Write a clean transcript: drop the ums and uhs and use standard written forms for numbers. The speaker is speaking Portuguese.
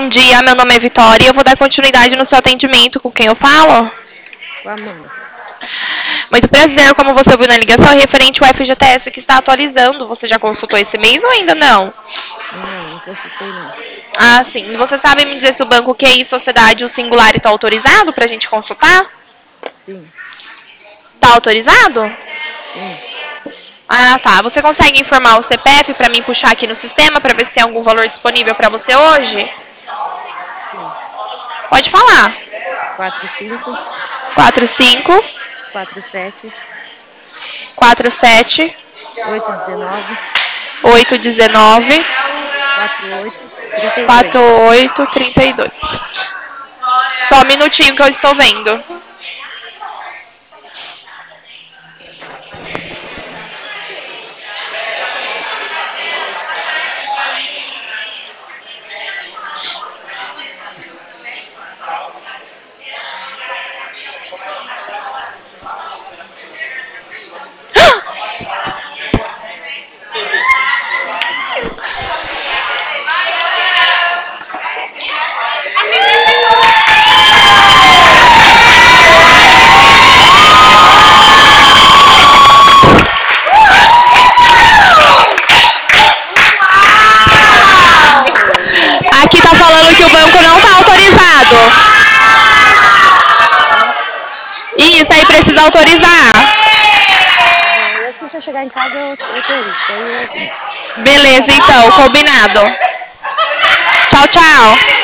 bom dia. Meu nome é Vitória e eu vou dar continuidade no seu atendimento. Com quem eu falo? Com a Amanda. Muito prazer, como você viu na ligação, é referente ao FGTS que está atualizando. Você já consultou esse mês ou ainda não? Não consultei não. Ah, sim. Você sabe me dizer se o banco QI Sociedade o Singular está autorizado para a gente consultar? Sim, Está autorizado? sim, Ah, tá. Você consegue informar o CPF para mim puxar aqui no sistema para ver se tem algum valor disponível para você hoje? sim. Pode falar. 45 45 47 47 819 819 48 32. 4832. Só um minutinho que eu estou vendo. Aqui tá falando que o banco não tá autorizado. Isso aí precisa autorizar. Tá bom, e assim que eu chegar em casa eu autorizo. Daí eu Beleza, então, combinado. Tchau, tchau.